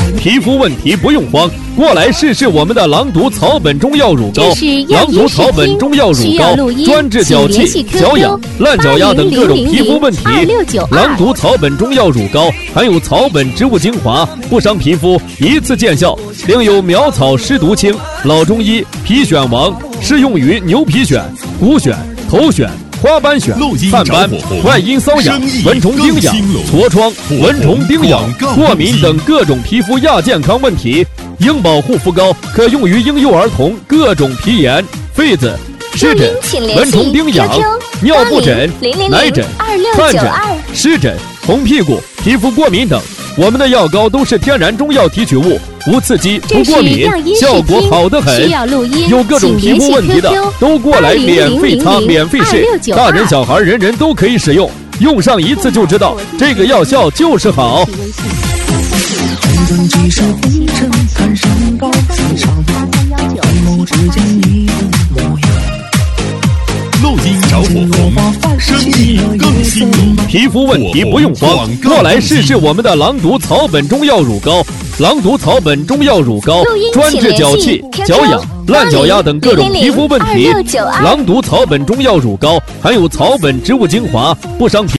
皮肤问题不用慌，过来试试我们的狼毒草本中药乳膏。狼毒草本中药乳膏专治脚气、脚痒、烂脚丫等各种皮肤问题。狼毒草本中药乳膏含有草本植物精华，不伤皮肤，一次见效。另有苗草湿毒清、老中医皮癣王，适用于牛皮癣、骨癣、头癣、花斑癣、汗斑、外阴瘙痒、蚊虫叮痒、痤疮、蚊虫叮咬、过敏等各种皮肤亚健康问题。婴保护肤膏可用于婴幼儿童各种皮炎、痱子、湿疹、蚊虫叮痒、尿布疹、奶疹、汗疹、湿疹、红屁股、皮肤过敏等。我们的药膏都是天然中药提取物，无刺激，不过敏，效果好得很。有各种皮肤问题的都过来免费擦、免费试，大人小孩人人都可以使用，用上一次就知道这个药效就是好。 路经着火红，生意更兴隆。 皮肤问题不用慌，过来试试我们的狼毒草本中药乳膏。狼毒草本中药乳膏专治脚气、脚痒、烂脚丫等各种皮肤问题。狼毒草本中药乳膏含有草本植物精华，不伤皮肤。